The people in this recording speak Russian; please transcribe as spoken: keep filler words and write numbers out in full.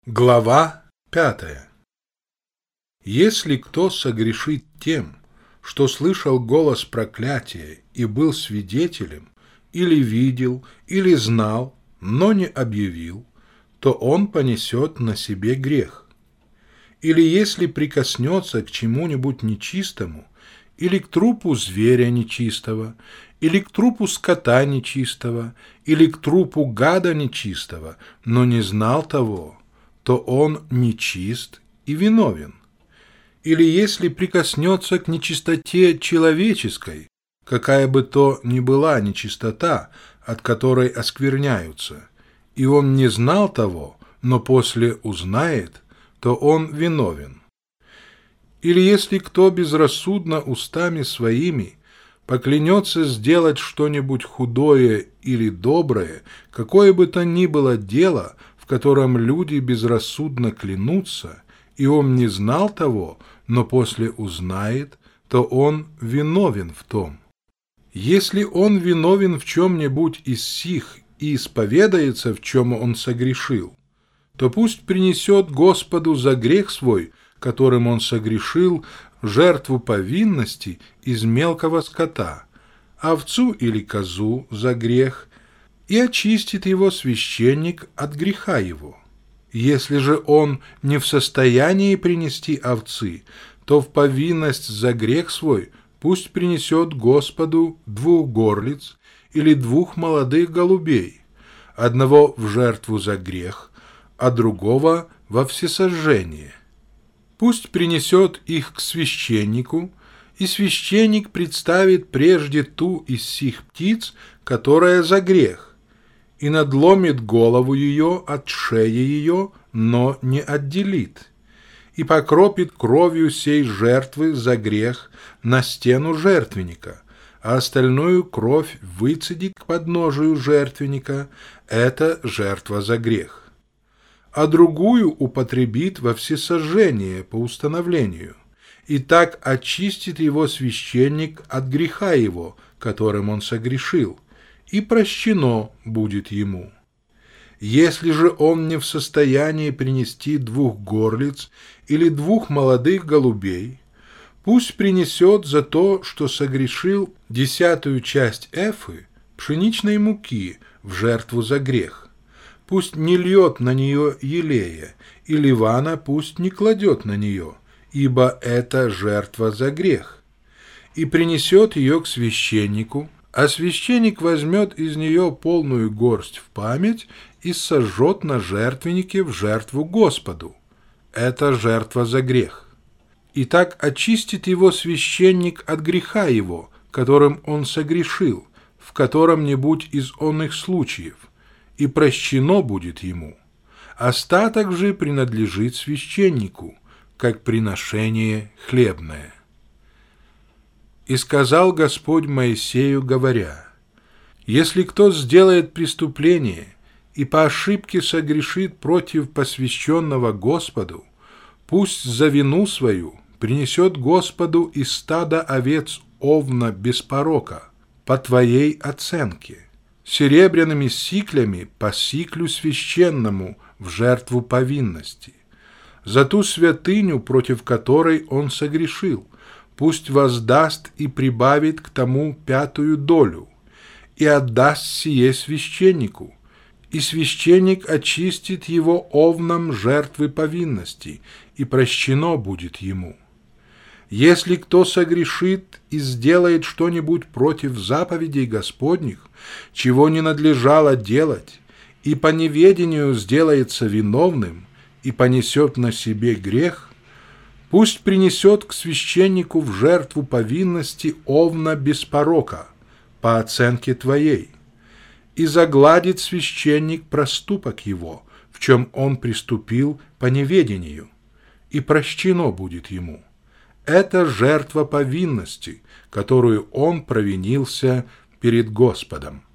Глава пятая. Если кто согрешит тем, что слышал голос проклятия и был свидетелем, или видел, или знал, но не объявил, то он понесет на себе грех. Или если прикоснется к чему-нибудь нечистому, или к трупу зверя нечистого, или к трупу скота нечистого, или к трупу гада нечистого, но не знал того, то он нечист и виновен. Или если прикоснется к нечистоте человеческой, какая бы то ни была нечистота, от которой оскверняются, и он не знал того, но после узнает, то он виновен. Или если кто безрассудно устами своими поклянется сделать что-нибудь худое или доброе, какое бы то ни было дело, в котором люди безрассудно клянутся, и он не знал того, но после узнает, то он виновен в том. Если он виновен в чем-нибудь из сих и исповедается, в чем он согрешил, то пусть принесет Господу за грех свой, которым он согрешил, жертву повинности из мелкого скота, овцу или козу за грех, и очистит его священник от греха его. Если же он не в состоянии принести овцы, то в повинность за грех свой пусть принесет Господу двух горлиц или двух молодых голубей, одного в жертву за грех, а другого во всесожжение. Пусть принесет их к священнику, и священник представит прежде ту из сих птиц, которая за грех, и надломит голову ее от шеи ее, но не отделит, и покропит кровью сей жертвы за грех на стену жертвенника, а остальную кровь выцедит к подножию жертвенника, это жертва за грех. А другую употребит во всесожжение по установлению, и так очистит его священник от греха его, которым он согрешил, и прощено будет ему. Если же он не в состоянии принести двух горлиц или двух молодых голубей, пусть принесет за то, что согрешил, десятую часть эфы пшеничной муки в жертву за грех. Пусть не льет на нее елея, и ливана пусть не кладет на нее, ибо это жертва за грех. И принесет ее к священнику, а священник возьмет из нее полную горсть в память и сожжет на жертвеннике в жертву Господу. Это жертва за грех. И так очистит его священник от греха его, которым он согрешил, в котором-нибудь из онных случаев, и прощено будет ему. Остаток же принадлежит священнику, как приношение хлебное. И сказал Господь Моисею, говоря: «Если кто сделает преступление и по ошибке согрешит против посвященного Господу, пусть за вину свою принесет Господу из стада овец овна без порока, по твоей оценке, серебряными сиклями по сиклю священному в жертву повинности, за ту святыню, против которой он согрешил, пусть воздаст и прибавит к тому пятую долю, и отдаст сие священнику, и священник очистит его овном жертвы повинности, и прощено будет ему. Если кто согрешит и сделает что-нибудь против заповедей Господних, чего не надлежало делать, и по неведению сделается виновным, и понесет на себе грех, пусть принесет к священнику в жертву повинности овна без порока, по оценке твоей, и загладит священник проступок его, в чем он приступил по неведению, и прощено будет ему. Это жертва повинности, которую он провинился перед Господом.